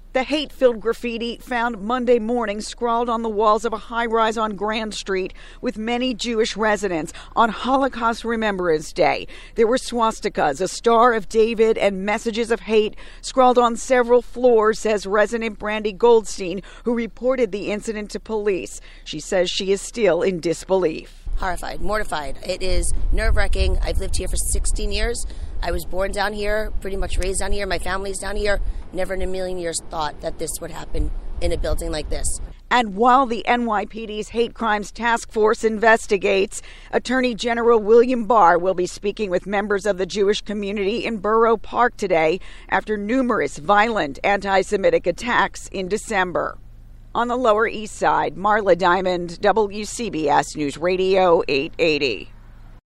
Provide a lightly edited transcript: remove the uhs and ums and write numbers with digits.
The hate-filled graffiti found Monday morning scrawled on the walls of a high-rise on Grand Street with many Jewish residents on Holocaust Remembrance Day. There were swastikas, a Star of David, and messages of hate scrawled on several floors, says resident Brandy Goldstein, who reported the incident to police. She says she is still in disbelief. Horrified, mortified. It is nerve-wracking. I've lived here for 16 years. I was born down here, pretty much raised down here. My family's down here. Never in a million years thought that this would happen in a building like this. And while the NYPD's Hate Crimes Task Force investigates, Attorney General William Barr will be speaking with members of the Jewish community in Borough Park today after numerous violent anti-Semitic attacks in December. On the Lower East Side, Marla Diamond, WCBS News Radio 880.